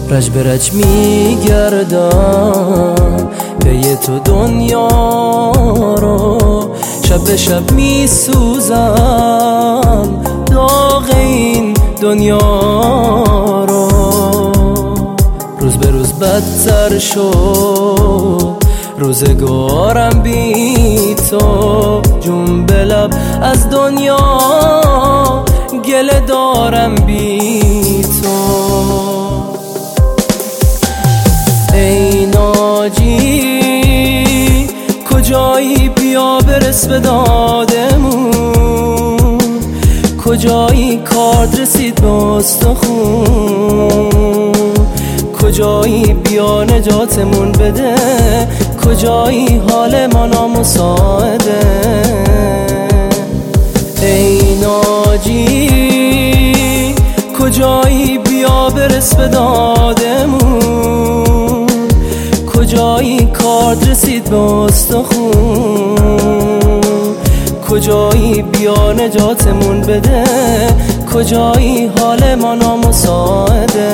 رج به رج میگردم پی تو دنیا رو، شب به شب میسوزم داغ این دنیا رو. روز به روز بدتر شد روزگارم بی تو، جون به لب از دنیا گله دارم بی تو. ای ناجی کجایی بیا برس به دادمون، کجایی کارد رسید به استخون، کجایی بیا نجاتمون بده، کجایی حال ما نامساعده. ای ناجی کجایی بیا برس به دادمون، کجایی کارد رسید به استخون، کجایی بیا نجاتمون بده، کجایی حال ما نامساعده.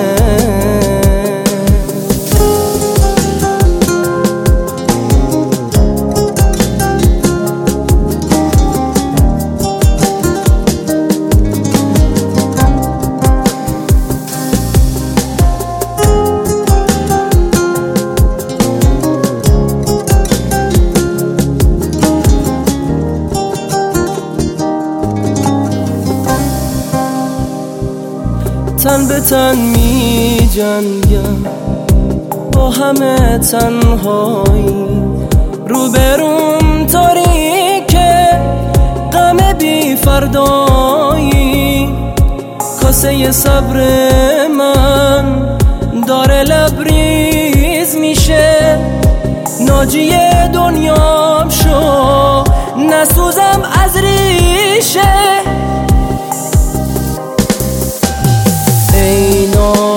تن به تن می جنگم با همه تنهایی، روبروم تاریکه غم بی فردایی، کاسه صبر من داره لبریز میشه، ناجی دنیام شو نسوزم از ریشه. ای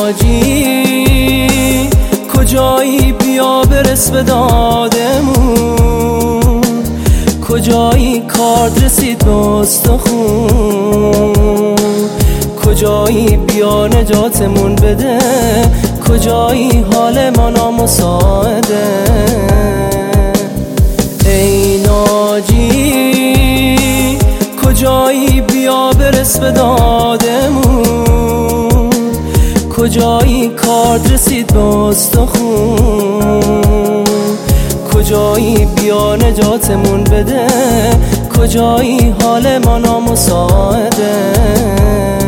ناجی کجایی بیا برس به دادمون، کجایی کارد رسید به استخون، کجایی بیا نجاتمون بده، کجایی حال ما نامساعده. ای ناجی کجایی بیا برس به دادمون، کجایی کارد رسید به استخون، کجایی بیا نجاتمون بده، کجایی حال ما نامساعده.